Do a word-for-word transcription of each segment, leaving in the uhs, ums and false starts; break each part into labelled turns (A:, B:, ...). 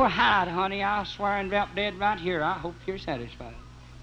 A: your hide, honey. I'll swear and drop dead right here. I hope you're satisfied.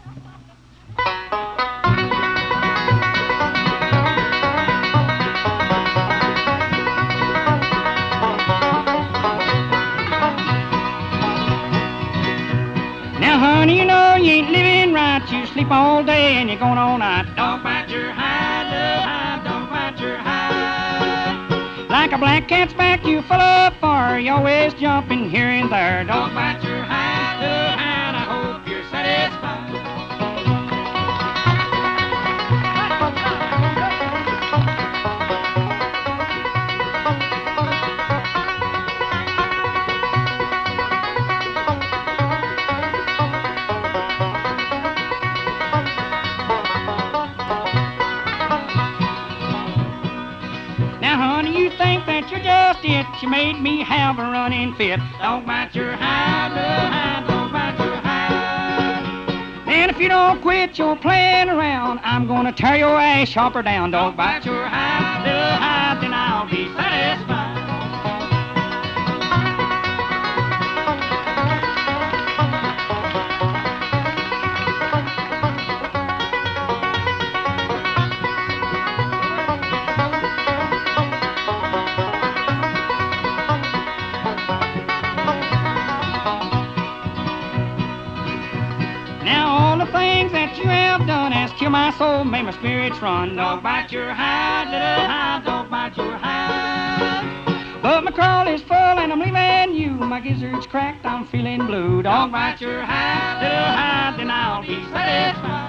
A: Now, honey, you know you ain't living right. You sleep all day and you're going all night. Don't bite your hide, little hide, don't bite your hide. Like a black cat's back, you full of fire. You always jumping here and there. Don't bite your hide, little hide, I hope you're satisfied. You're just it, you made me have a running fit. Don't bite your hide, little hide, don't bite your hide. And if you don't quit your playing around, I'm gonna tear your ass hopper down. Don't bite your hide, little hide, then I'll be satisfied. Kill my soul, make my spirits run. Don't bite your hide, little hide, don't bite your hide. But my crawl is full and I'm leaving you. My gizzard's cracked, I'm feeling blue. Don't bite your hide, little hide, then I'll be satisfied.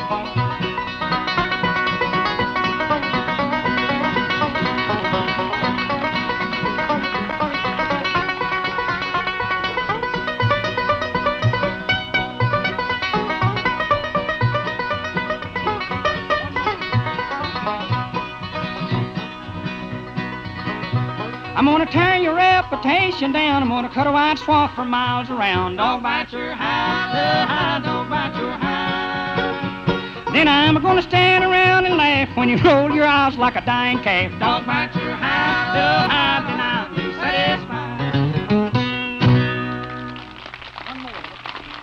A: I'm gonna tear your reputation down. I'm gonna cut a wide swath for miles around. Don't bite your hide, little hide, don't bite your hide. Then I'm gonna stand around and laugh when you roll your eyes like a dying calf. Don't bite your hide, little hide, then I'll be satisfied.